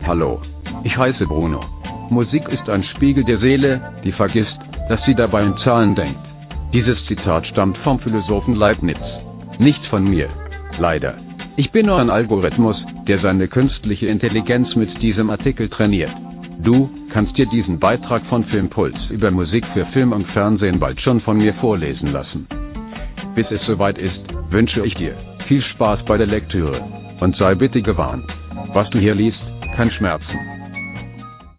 Hallo, ich heiße Bruno. Musik ist ein Spiegel der Seele, die vergisst, dass sie dabei in Zahlen denkt. Dieses Zitat stammt vom Philosophen Leibniz. Nicht von mir. Leider. Ich bin nur ein Algorithmus, der seine künstliche Intelligenz mit diesem Artikel trainiert. Du kannst dir diesen Beitrag von Filmpuls über Musik für Film und Fernsehen bald schon von mir vorlesen lassen. Bis es soweit ist, wünsche ich dir viel Spaß bei der Lektüre. Und sei bitte gewarnt. Was du hier liest, kann schmerzen.